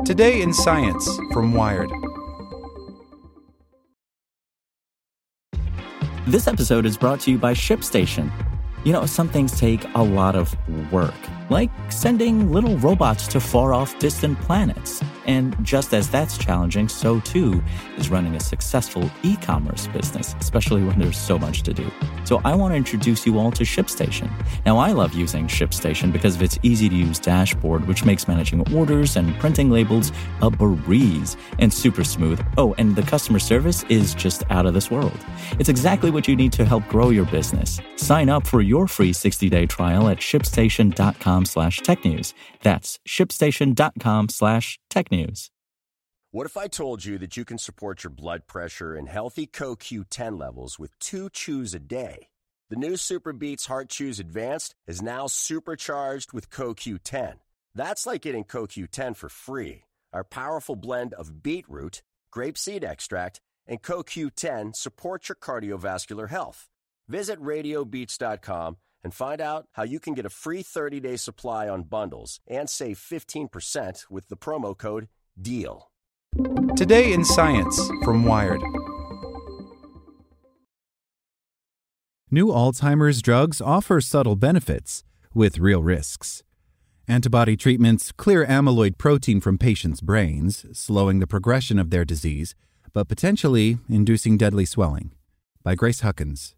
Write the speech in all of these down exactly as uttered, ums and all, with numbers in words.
Today in Science from Wired. This episode is brought to you by ShipStation. You know, some things take a lot of work, like sending little robots to far-off distant planets. And just as that's challenging, so too is running a successful e-commerce business, especially when there's so much to do. So I want to introduce you all to ShipStation. Now, I love using ShipStation because of its easy-to-use dashboard, which makes managing orders and printing labels a breeze and super smooth. Oh, and the customer service is just out of this world. It's exactly what you need to help grow your business. Sign up for your free sixty-day trial at shipstation.com slash technews. That's shipstation.com slash technews. What if I told you that you can support your blood pressure and healthy C O Q ten levels with two chews a day? The new Super Beats Heart Chews Advanced is now supercharged with C O Q ten. That's like getting C O Q ten for free. Our powerful blend of beetroot, grapeseed extract, and C O Q ten supports your cardiovascular health. Visit radio beats dot com and find out how you can get a free thirty-day supply on bundles and save fifteen percent with the promo code DEAL. Today in Science from Wired. New Alzheimer's drugs offer subtle benefits with real risks. Antibody treatments clear amyloid protein from patients' brains, slowing the progression of their disease, but potentially inducing deadly swelling. By Grace Huckins.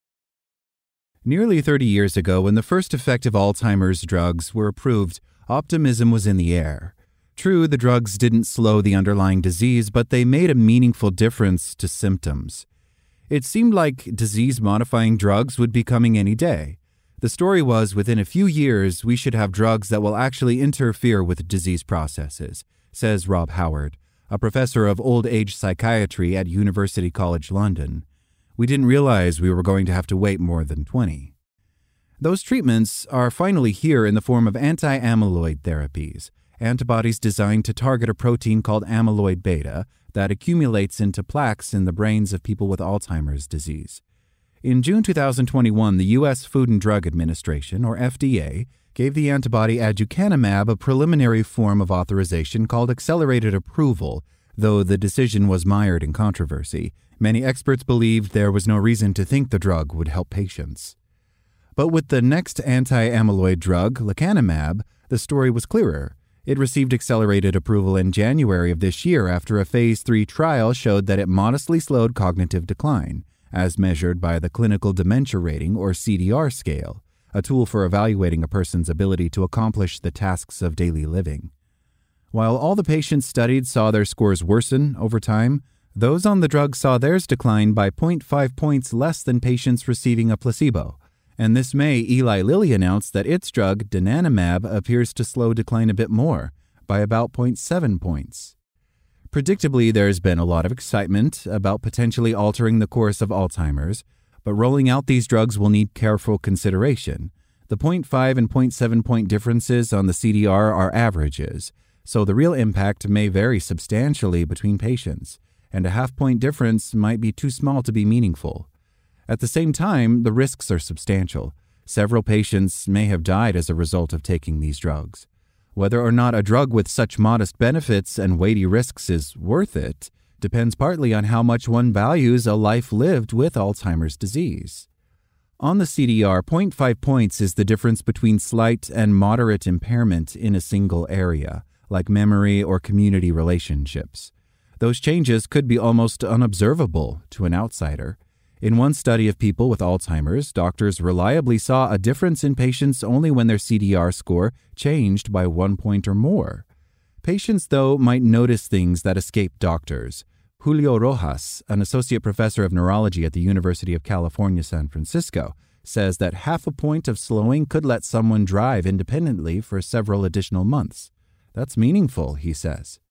Nearly thirty years ago, when the first effective Alzheimer's drugs were approved, optimism was in the air. True, the drugs didn't slow the underlying disease, but they made a meaningful difference to symptoms. It seemed like disease-modifying drugs would be coming any day. The story was, within a few years, we should have drugs that will actually interfere with disease processes, says Rob Howard, a professor of old-age psychiatry at University College London. We didn't realize we were going to have to wait more than twenty. Those treatments are finally here in the form of anti-amyloid therapies, antibodies designed to target a protein called amyloid beta that accumulates into plaques in the brains of people with Alzheimer's disease. In June twenty twenty-one, the U S Food and Drug Administration, or F D A, gave the antibody aducanumab a preliminary form of authorization called accelerated approval, though the decision was mired in controversy. Many experts believed there was no reason to think the drug would help patients. But with the next anti-amyloid drug, lecanemab, the story was clearer. It received accelerated approval in January of this year after a phase three trial showed that it modestly slowed cognitive decline, as measured by the Clinical Dementia Rating, or C D R scale, a tool for evaluating a person's ability to accomplish the tasks of daily living. While all the patients studied saw their scores worsen over time, those on the drug saw theirs decline by zero point five points less than patients receiving a placebo. And this May, Eli Lilly announced that its drug, donanemab, appears to slow decline a bit more, by about zero point seven points. Predictably, there's been a lot of excitement about potentially altering the course of Alzheimer's, but rolling out these drugs will need careful consideration. The zero point five and zero point seven point differences on the C D R are averages, so the real impact may vary substantially between patients, and a half-point difference might be too small to be meaningful. At the same time, the risks are substantial. Several patients may have died as a result of taking these drugs. Whether or not a drug with such modest benefits and weighty risks is worth it depends partly on how much one values a life lived with Alzheimer's disease. On the C D R, zero point five points is the difference between slight and moderate impairment in a single area, like memory or community relationships. Those changes could be almost unobservable to an outsider. In one study of people with Alzheimer's, doctors reliably saw a difference in patients only when their C D R score changed by one point or more. Patients, though, might notice things that escape doctors. Julio Rojas, an associate professor of neurology at the University of California, San Francisco, says that half a point of slowing could let someone drive independently for several additional months. That's meaningful, he says.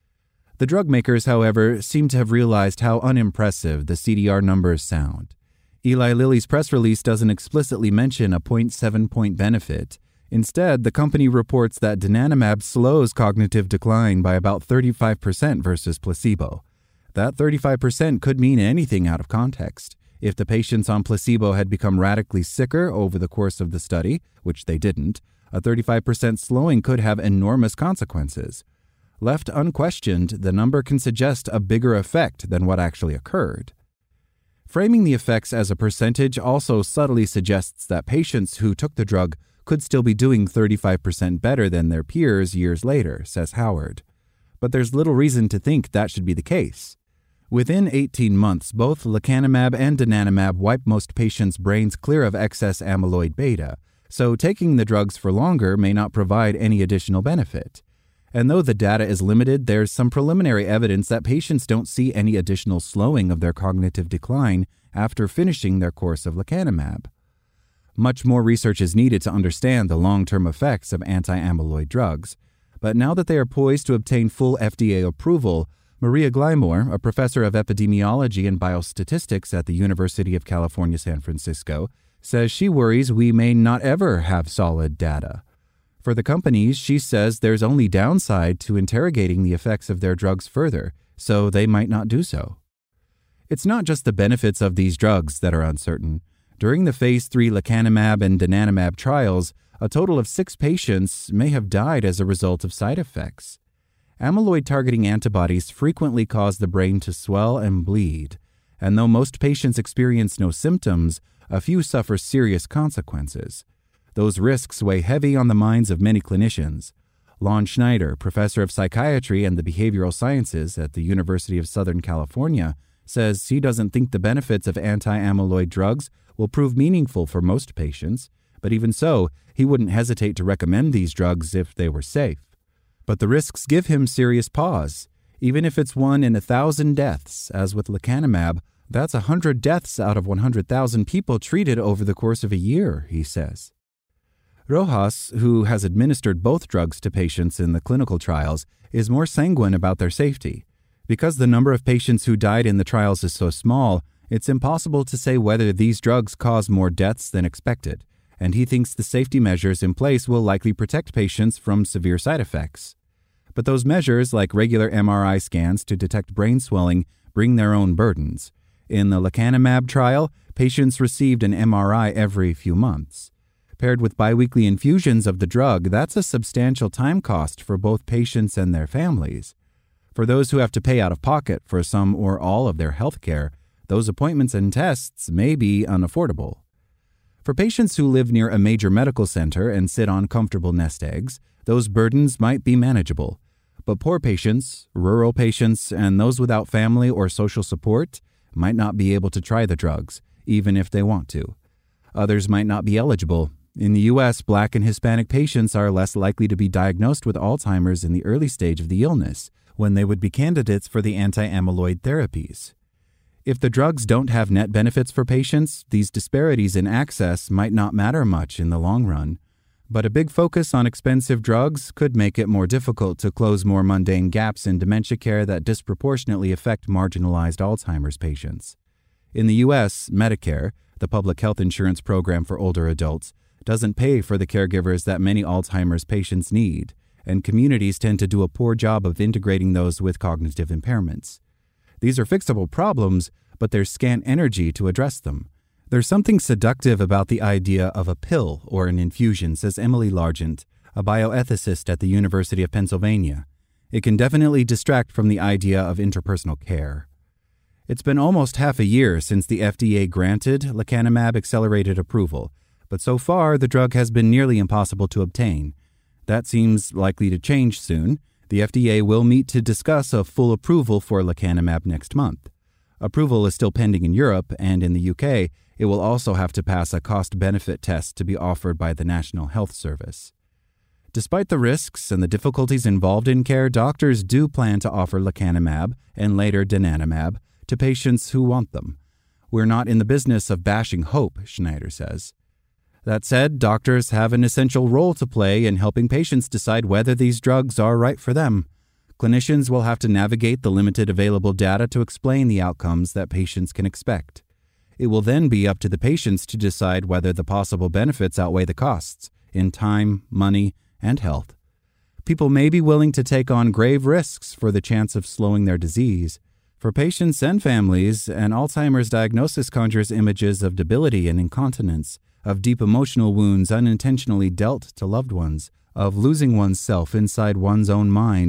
The drug makers, however, seem to have realized how unimpressive the C D R numbers sound. Eli Lilly's press release doesn't explicitly mention a zero point seven point benefit. Instead, the company reports that donanemab slows cognitive decline by about thirty-five percent versus placebo. That thirty-five percent could mean anything out of context. If the patients on placebo had become radically sicker over the course of the study, which they didn't, a thirty-five percent slowing could have enormous consequences. Left unquestioned, the number can suggest a bigger effect than what actually occurred. Framing the effects as a percentage also subtly suggests that patients who took the drug could still be doing thirty-five percent better than their peers years later, says Howard. But there's little reason to think that should be the case. Within eighteen months, both lecanemab and donanemab wipe most patients' brains clear of excess amyloid beta, so taking the drugs for longer may not provide any additional benefit. And though the data is limited, there's some preliminary evidence that patients don't see any additional slowing of their cognitive decline after finishing their course of lecanemab. Much more research is needed to understand the long-term effects of anti-amyloid drugs, but now that they are poised to obtain full F D A approval, Maria Glaimor, a professor of epidemiology and biostatistics at the University of California, San Francisco, says she worries we may not ever have solid data. For the companies, she says there's only downside to interrogating the effects of their drugs further, so they might not do so. It's not just the benefits of these drugs that are uncertain. During the phase three lecanemab and donanemab trials, a total of six patients may have died as a result of side effects. Amyloid-targeting antibodies frequently cause the brain to swell and bleed, and though most patients experience no symptoms, a few suffer serious consequences. Those risks weigh heavy on the minds of many clinicians. Lon Schneider, professor of psychiatry and the behavioral sciences at the University of Southern California, says he doesn't think the benefits of anti-amyloid drugs will prove meaningful for most patients, but even so, he wouldn't hesitate to recommend these drugs if they were safe. But the risks give him serious pause. Even if it's one in a thousand deaths, as with lecanemab, that's a hundred deaths out of one hundred thousand people treated over the course of a year, he says. Rojas, who has administered both drugs to patients in the clinical trials, is more sanguine about their safety. Because the number of patients who died in the trials is so small, it's impossible to say whether these drugs cause more deaths than expected, and he thinks the safety measures in place will likely protect patients from severe side effects. But those measures, like regular M R I scans to detect brain swelling, bring their own burdens. In the lecanemab trial, patients received an M R I every few months. Paired with biweekly infusions of the drug, that's a substantial time cost for both patients and their families. For those who have to pay out of pocket for some or all of their health care, those appointments and tests may be unaffordable. For patients who live near a major medical center and sit on comfortable nest eggs, those burdens might be manageable. But poor patients, rural patients, and those without family or social support might not be able to try the drugs, even if they want to. Others might not be eligible. In the U S, Black and Hispanic patients are less likely to be diagnosed with Alzheimer's in the early stage of the illness, when they would be candidates for the anti-amyloid therapies. If the drugs don't have net benefits for patients, these disparities in access might not matter much in the long run. But a big focus on expensive drugs could make it more difficult to close more mundane gaps in dementia care that disproportionately affect marginalized Alzheimer's patients. In the U S, Medicare, the public health insurance program for older adults, doesn't pay for the caregivers that many Alzheimer's patients need, and communities tend to do a poor job of integrating those with cognitive impairments. These are fixable problems, but there's scant energy to address them. There's something seductive about the idea of a pill or an infusion, says Emily Largent, a bioethicist at the University of Pennsylvania. It can definitely distract from the idea of interpersonal care. It's been almost half a year since the F D A granted lecanemab accelerated approval, but so far the drug has been nearly impossible to obtain. That seems likely to change soon. The F D A will meet to discuss a full approval for lecanemab next month. Approval is still pending in Europe, and in the U K, it will also have to pass a cost-benefit test to be offered by the National Health Service. Despite the risks and the difficulties involved in care, doctors do plan to offer lecanemab and later donanemab to patients who want them. We're not in the business of bashing hope, Schneider says. That said, doctors have an essential role to play in helping patients decide whether these drugs are right for them. Clinicians will have to navigate the limited available data to explain the outcomes that patients can expect. It will then be up to the patients to decide whether the possible benefits outweigh the costs in time, money, and health. People may be willing to take on grave risks for the chance of slowing their disease. For patients and families, an Alzheimer's diagnosis conjures images of debility and incontinence, of deep emotional wounds unintentionally dealt to loved ones, of losing oneself inside one's own mind.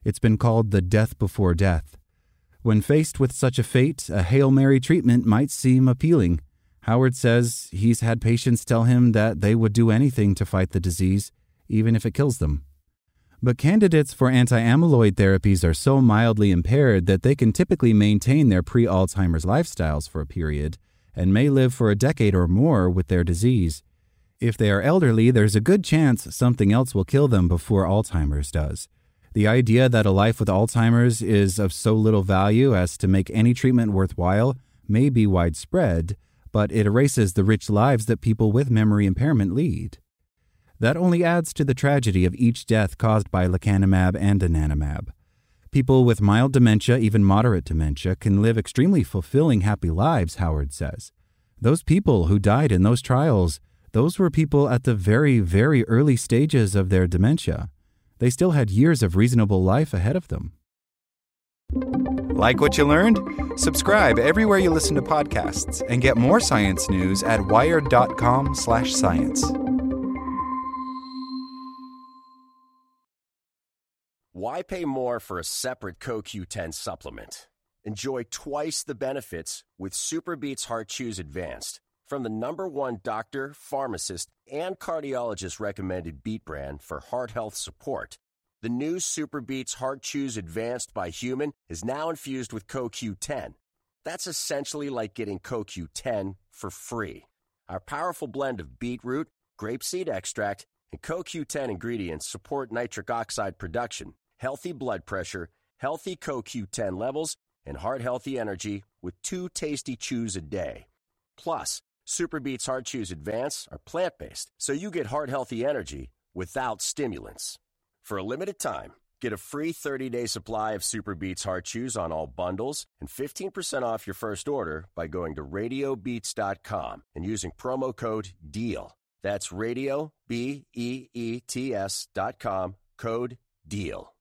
It's been called the death before death. When faced with such a fate, a Hail Mary treatment might seem appealing. Howard says he's had patients tell him that they would do anything to fight the disease, even if it kills them. But candidates for anti-amyloid therapies are so mildly impaired that they can typically maintain their pre-Alzheimer's lifestyles for a period and may live for a decade or more with their disease. If they are elderly, there's a good chance something else will kill them before Alzheimer's does. The idea that a life with Alzheimer's is of so little value as to make any treatment worthwhile may be widespread, but it erases the rich lives that people with memory impairment lead. That only adds to the tragedy of each death caused by lecanemab and donanemab. People with mild dementia, even moderate dementia, can live extremely fulfilling, happy lives, Howard says. Those people who died in those trials, those were people at the very, very early stages of their dementia. They still had years of reasonable life ahead of them. Like what you learned? Subscribe everywhere you listen to podcasts and get more science news at wired.com slash science. Why pay more for a separate C O Q ten supplement? Enjoy twice the benefits with SuperBeets Heart Chews Advanced from the number one doctor, pharmacist, and cardiologist recommended Beet brand for heart health support. The new SuperBeets Heart Chews Advanced by Human is now infused with C O Q ten. That's essentially like getting C O Q ten for free. Our powerful blend of beetroot, grapeseed extract, and C O Q ten ingredients support nitric oxide production, healthy blood pressure, healthy C O Q ten levels, and heart-healthy energy with two tasty chews a day. Plus, SuperBeets Heart Chews Advance are plant-based, so you get heart-healthy energy without stimulants. For a limited time, get a free thirty-day supply of SuperBeets Heart Chews on all bundles and fifteen percent off your first order by going to radio beets dot com and using promo code DEAL. That's radio, B E E T S dot com, code DEAL.